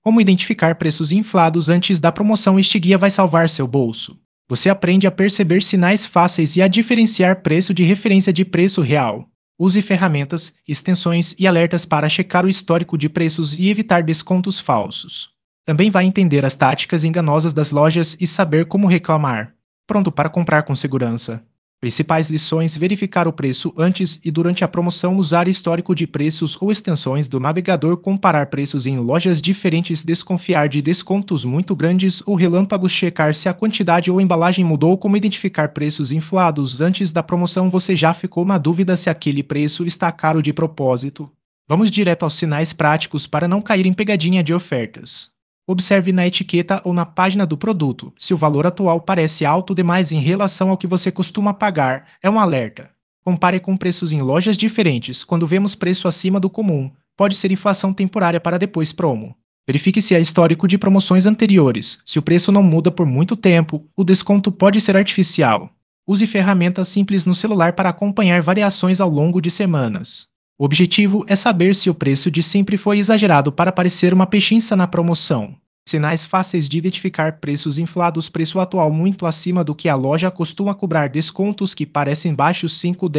Como identificar preços inflados antes da promoção? Este guia vai salvar seu bolso. Você aprende a perceber sinais fáceis e a diferenciar preço de referência de preço real. Use ferramentas, extensões e alertas para checar o histórico de preços e evitar descontos falsos. Também vai entender as táticas enganosas das lojas e saber como reclamar. Pronto para comprar com segurança. Principais lições: verificar o preço antes e durante a promoção, usar histórico de preços ou extensões do navegador, comparar preços em lojas diferentes, desconfiar de descontos muito grandes ou relâmpagos, checar se a quantidade ou embalagem mudou, como identificar preços inflados antes da promoção. Você já ficou na dúvida se aquele preço está caro de propósito? Vamos direto aos sinais práticos para não cair em pegadinha de ofertas. Observe na etiqueta ou na página do produto se o valor atual parece alto demais em relação ao que você costuma pagar. É um alerta. Compare com preços em lojas diferentes. Quando vemos preço acima do comum, pode ser inflação temporária para depois promo. Verifique se há histórico de promoções anteriores. Se o preço não muda por muito tempo, o desconto pode ser artificial. Use ferramentas simples no celular para acompanhar variações ao longo de semanas. O objetivo é saber se o preço de sempre foi exagerado para parecer uma pechincha na promoção. Sinais fáceis de identificar: preços inflados, preço atual muito acima do que a loja costuma cobrar, descontos que parecem baixos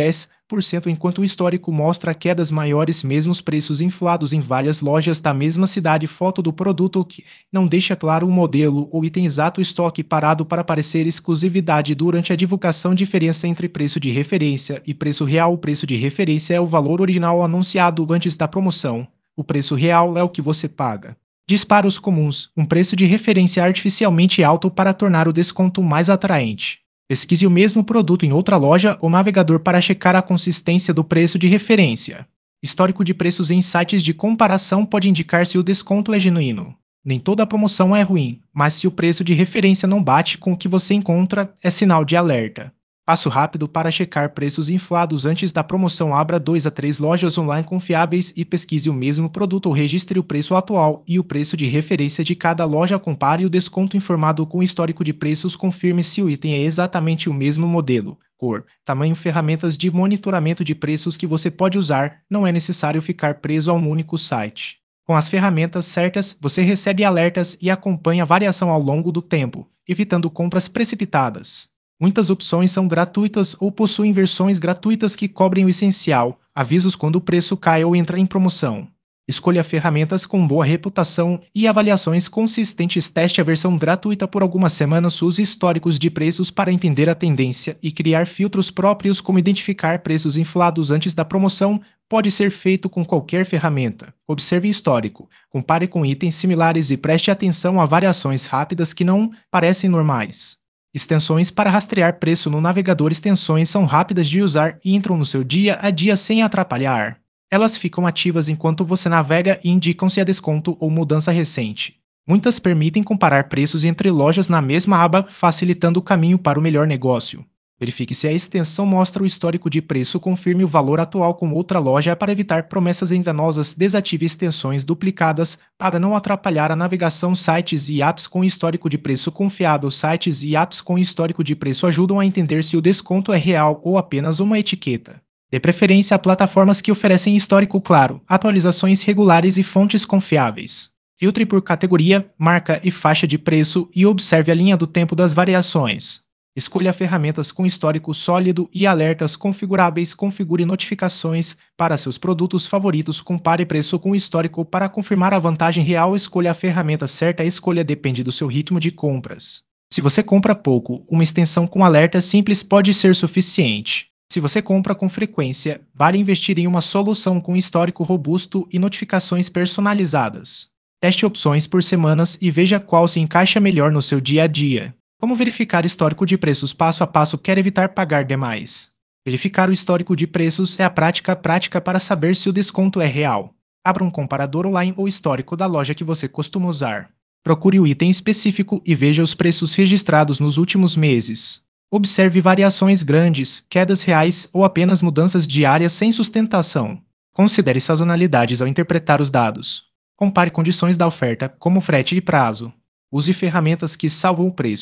5-10%, enquanto o histórico mostra quedas maiores, mesmo os preços inflados em várias lojas da mesma cidade. Foto do produto que não deixa claro o modelo ou item exato, estoque parado para parecer exclusividade durante a divulgação. Diferença entre preço de referência e preço real: o preço de referência é o valor original anunciado antes da promoção. O preço real é o que você paga. Disparos comuns: um preço de referência artificialmente alto para tornar o desconto mais atraente. Pesquise o mesmo produto em outra loja ou navegador para checar a consistência do preço de referência. Histórico de preços em sites de comparação pode indicar se o desconto é genuíno. Nem toda promoção é ruim, mas se o preço de referência não bate com o que você encontra, é sinal de alerta. Passo rápido para checar preços inflados antes da promoção: abra 2 a 3 lojas online confiáveis e pesquise o mesmo produto ou registre o preço atual e o preço de referência de cada loja. Compare o desconto informado com o histórico de preços. Confirme se o item é exatamente o mesmo modelo, cor, tamanho. Ferramentas de monitoramento de preços que você pode usar. Não é necessário ficar preso a um único site. Com as ferramentas certas, você recebe alertas e acompanha a variação ao longo do tempo, evitando compras precipitadas. Muitas opções são gratuitas ou possuem versões gratuitas que cobrem o essencial, avisos quando o preço cai ou entra em promoção. Escolha ferramentas com boa reputação e avaliações consistentes. Teste a versão gratuita por algumas semanas. Use históricos de preços para entender a tendência e criar filtros próprios, como identificar preços inflados antes da promoção. Pode ser feito com qualquer ferramenta. Observe histórico, compare com itens similares e preste atenção a variações rápidas que não parecem normais. Extensões para rastrear preço no navegador. Extensões são rápidas de usar e entram no seu dia a dia sem atrapalhar. Elas ficam ativas enquanto você navega e indicam se há desconto ou mudança recente. Muitas permitem comparar preços entre lojas na mesma aba, facilitando o caminho para o melhor negócio. Verifique se a extensão mostra o histórico de preço. Confirme o valor atual com outra loja para evitar promessas enganosas. Desative extensões duplicadas para não atrapalhar a navegação. Sites e apps com histórico de preço confiável. Sites e apps com histórico de preço ajudam a entender se o desconto é real ou apenas uma etiqueta. Dê preferência a plataformas que oferecem histórico claro, atualizações regulares e fontes confiáveis. Filtre por categoria, marca e faixa de preço e observe a linha do tempo das variações. Escolha ferramentas com histórico sólido e alertas configuráveis. Configure notificações para seus produtos favoritos. Compare preço com histórico para confirmar a vantagem real. Escolha a ferramenta certa. A escolha depende do seu ritmo de compras. Se você compra pouco, uma extensão com alertas simples pode ser suficiente. Se você compra com frequência, vale investir em uma solução com histórico robusto e notificações personalizadas. Teste opções por semanas e veja qual se encaixa melhor no seu dia a dia. Como verificar histórico de preços? Passo a passo. Quer evitar pagar demais? Verificar o histórico de preços é a prática para saber se o desconto é real. Abra um comparador online ou histórico da loja que você costuma usar. Procure o item específico e veja os preços registrados nos últimos meses. Observe variações grandes, quedas reais ou apenas mudanças diárias sem sustentação. Considere sazonalidades ao interpretar os dados. Compare condições da oferta, como frete e prazo. Use ferramentas que salvam o preço.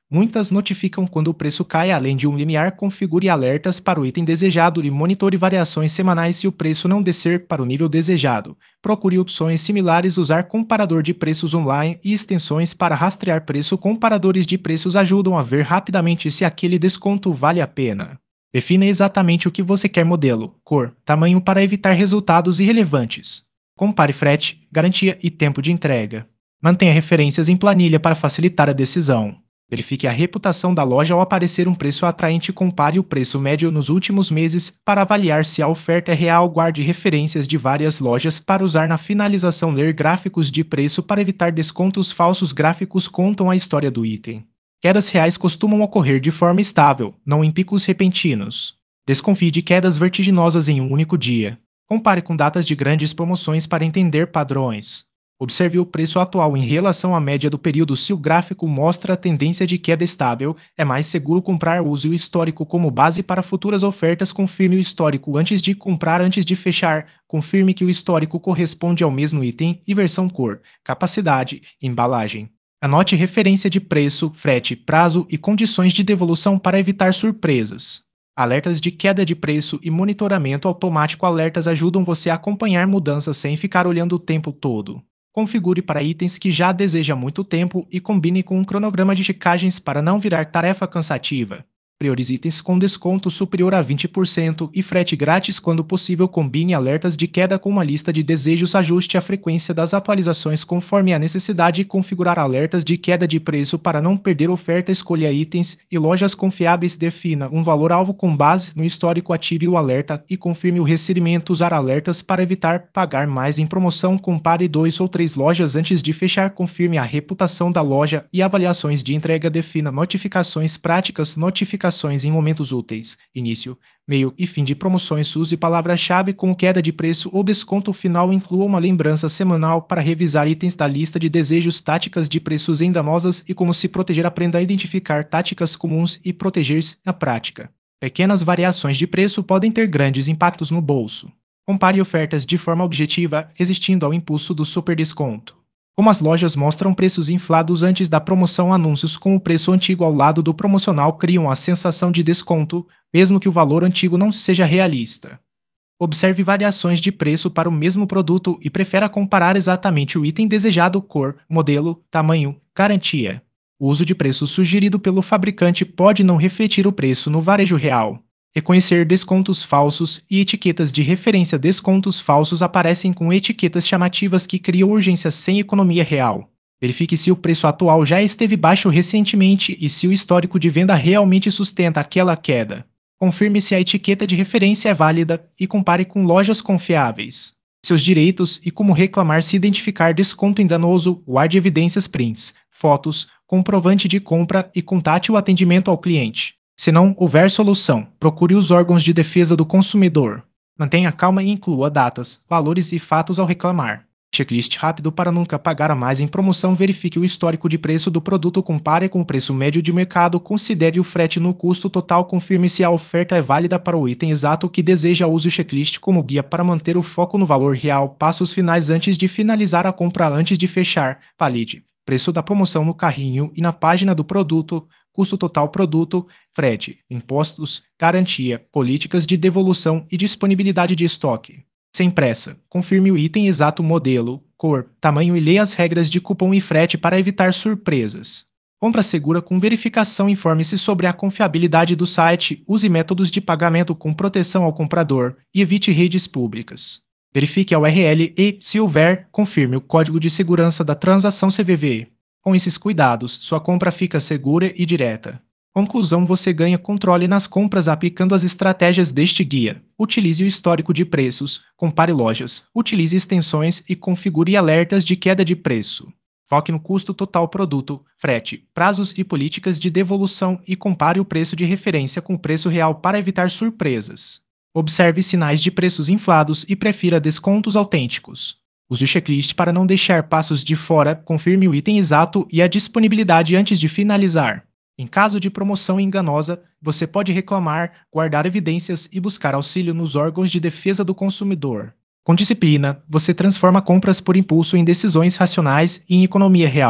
Muitas notificam quando o preço cai além de um limiar. Configure alertas para o item desejado e monitore variações semanais se o preço não descer para o nível desejado. Procure opções similares. Usar comparador de preços online e extensões para rastrear preço. Comparadores de preços ajudam a ver rapidamente se aquele desconto vale a pena. Defina exatamente o que você quer: modelo, cor, tamanho para evitar resultados irrelevantes. Compare frete, garantia e tempo de entrega. Mantenha referências em planilha para facilitar a decisão. Verifique a reputação da loja ao aparecer um preço atraente. Compare o preço médio nos últimos meses para avaliar se a oferta é real. Guarde referências de várias lojas para usar na finalização. Ler gráficos de preço para evitar descontos falsos. Gráficos contam a história do item. Quedas reais costumam ocorrer de forma estável, não em picos repentinos. Desconfie de quedas vertiginosas em um único dia. Compare com datas de grandes promoções para entender padrões. Observe o preço atual em relação à média do período. Se o gráfico mostra a tendência de queda estável, é mais seguro comprar. Use o histórico como base para futuras ofertas. Confirme o histórico antes de comprar. Antes de fechar, confirme que o histórico corresponde ao mesmo item e versão, cor, capacidade, embalagem. Anote referência de preço, frete, prazo e condições de devolução para evitar surpresas. Alertas de queda de preço e monitoramento automático. Alertas ajudam você a acompanhar mudanças sem ficar olhando o tempo todo. Configure para itens que já deseja há muito tempo e combine com um cronograma de checagens para não virar tarefa cansativa. Priorize itens com desconto superior a 20% e frete grátis quando possível. Combine alertas de queda com uma lista de desejos. Ajuste a frequência das atualizações conforme a necessidade. Configurar alertas de queda de preço para não perder oferta. Escolha itens e lojas confiáveis. Defina um valor-alvo com base no histórico. Ative o alerta e confirme o recebimento. Usar alertas para evitar pagar mais em promoção. Compare 2 ou 3 lojas antes de fechar. Confirme a reputação da loja e avaliações de entrega. Defina notificações práticas. Notificações em momentos úteis, início, meio e fim de promoções. Use palavra-chave como queda de preço ou desconto final. Inclua uma lembrança semanal para revisar itens da lista de desejos. Táticas de preços enganosas e como se proteger. Aprenda a identificar táticas comuns e proteger-se na prática. Pequenas variações de preço podem ter grandes impactos no bolso. Compare ofertas de forma objetiva, resistindo ao impulso do super desconto. Como as lojas mostram preços inflados antes da promoção, anúncios com o preço antigo ao lado do promocional criam a sensação de desconto, mesmo que o valor antigo não seja realista. Observe variações de preço para o mesmo produto e prefira comparar exatamente o item desejado: cor, modelo, tamanho, garantia. O uso de preço sugerido pelo fabricante pode não refletir o preço no varejo real. Reconhecer descontos falsos e etiquetas de referência. Descontos falsos aparecem com etiquetas chamativas que criam urgência sem economia real. Verifique se o preço atual já esteve baixo recentemente e se o histórico de venda realmente sustenta aquela queda. Confirme se a etiqueta de referência é válida e compare com lojas confiáveis. Seus direitos e como reclamar. Se identificar desconto enganoso, guarde evidências, prints, fotos, comprovante de compra e contate o atendimento ao cliente. Se não houver solução, procure os órgãos de defesa do consumidor. Mantenha calma e inclua datas, valores e fatos ao reclamar. Checklist rápido para nunca pagar a mais em promoção. Verifique o histórico de preço do produto. Compare com o preço médio de mercado. Considere o frete no custo total. Confirme se a oferta é válida para o item exato que deseja. Use o checklist como guia para manter o foco no valor real. Passos finais antes de finalizar a compra. Antes de fechar, valide preço da promoção no carrinho e na página do produto. Custo total produto, frete, impostos, garantia, políticas de devolução e disponibilidade de estoque. Sem pressa, confirme o item exato, modelo, cor, tamanho e leia as regras de cupom e frete para evitar surpresas. Compra segura com verificação. Informe-se sobre a confiabilidade do site. Use métodos de pagamento com proteção ao comprador e evite redes públicas. Verifique a URL e, se houver, confirme o código de segurança da transação CVV. Com esses cuidados, sua compra fica segura e direta. Conclusão: você ganha controle nas compras aplicando as estratégias deste guia. Utilize o histórico de preços, compare lojas, utilize extensões e configure alertas de queda de preço. Foque no custo total produto, frete, prazos e políticas de devolução e compare o preço de referência com o preço real para evitar surpresas. Observe sinais de preços inflados e prefira descontos autênticos. Use o checklist para não deixar passos de fora. Confirme o item exato e a disponibilidade antes de finalizar. Em caso de promoção enganosa, você pode reclamar, guardar evidências e buscar auxílio nos órgãos de defesa do consumidor. Com disciplina, você transforma compras por impulso em decisões racionais e em economia real.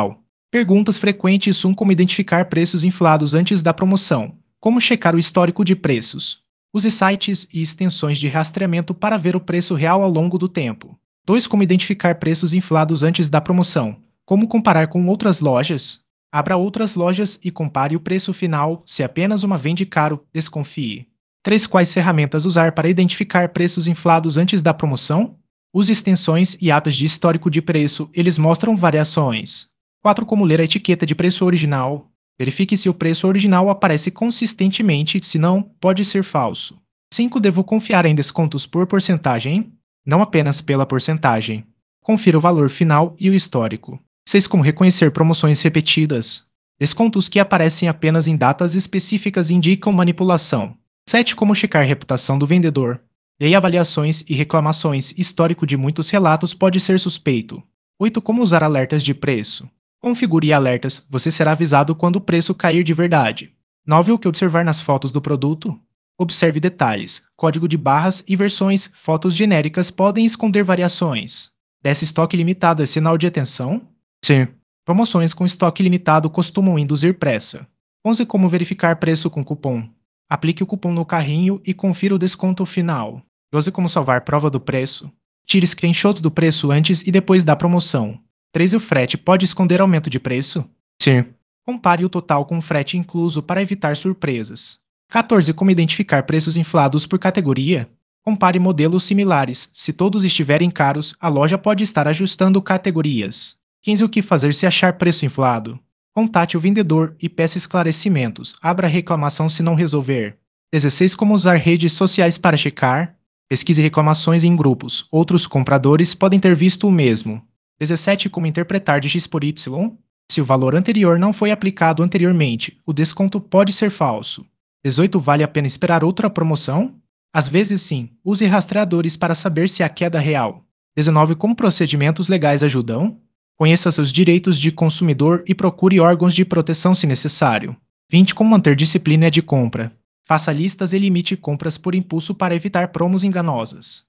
Perguntas frequentes: como identificar preços inflados antes da promoção. Como checar o histórico de preços. Use sites e extensões de rastreamento para ver o preço real ao longo do tempo. 2. Como identificar preços inflados antes da promoção. Como comparar com outras lojas. Abra outras lojas e compare o preço final. Se apenas uma vende caro, desconfie. 3. Quais ferramentas usar para identificar preços inflados antes da promoção? Use extensões e apps de histórico de preço, eles mostram variações. 4. Como ler a etiqueta de preço original. Verifique se o preço original aparece consistentemente, se não, pode ser falso. 5. Devo confiar em descontos por porcentagem? Não apenas pela porcentagem. Confira o valor final e o histórico. 6. Como reconhecer promoções repetidas. Descontos que aparecem apenas em datas específicas indicam manipulação. 7. Como checar a reputação do vendedor. Leia avaliações e reclamações. Histórico de muitos relatos pode ser suspeito. 8. Como usar alertas de preço. Configure alertas, você será avisado quando o preço cair de verdade. 9. O que observar nas fotos do produto? Observe detalhes, código de barras e versões, fotos genéricas podem esconder variações. 10. Estoque limitado é sinal de atenção? Sim. Promoções com estoque limitado costumam induzir pressa. 11. Como verificar preço com cupom. Aplique o cupom no carrinho e confira o desconto final. 12. Como salvar prova do preço. Tire screenshots do preço antes e depois da promoção. 13. O frete pode esconder aumento de preço? Sim. Compare o total com o frete incluso para evitar surpresas. 14. Como identificar preços inflados por categoria? Compare modelos similares. Se todos estiverem caros, a loja pode estar ajustando categorias. 15. O que fazer se achar preço inflado? Contate o vendedor e peça esclarecimentos. Abra reclamação se não resolver. 16. Como usar redes sociais para checar? Pesquise reclamações em grupos. Outros compradores podem ter visto o mesmo. 17. Como interpretar de X por Y? Se o valor anterior não foi aplicado anteriormente, o desconto pode ser falso. 18. Vale a pena esperar outra promoção? Às vezes sim. Use rastreadores para saber se há queda real. 19. Como procedimentos legais ajudam? Conheça seus direitos de consumidor e procure órgãos de proteção se necessário. 20. Como manter disciplina de compra? Faça listas e limite compras por impulso para evitar promos enganosas.